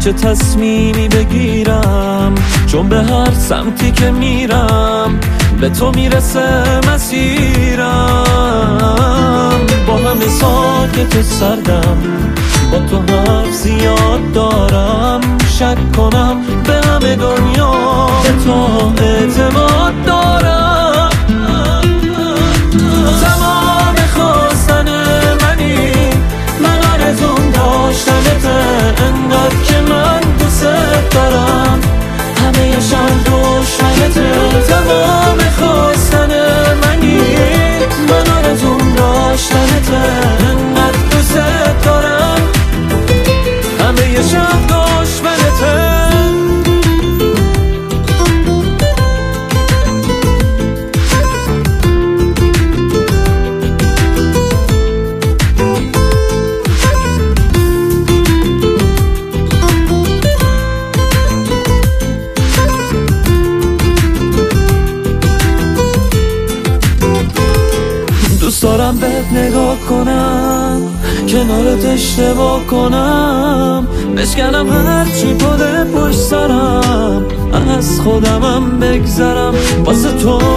چه تصمیمی بگیرم، چون به هر سمتی که میرم به تو میرسه مسیرم. با همه ساکت سردم، با تو حرف زیاد دارم، شک کنم به همه دنیا به تو اعتماد دارم. تمام خواستن منی، من آرزوم داشتنته، انقدر که من دوست دارم همه شب دشمنته. تمام خواستن منی، من آرزوم داشتنته، انقدر دوست دارم همه شب دشمنته. دوست دارم بهت نگاه کنم، کنارت اشتباه کنم، بشکنم هرچی پاده پشت سرم، از خودمم بگذرم واسه تو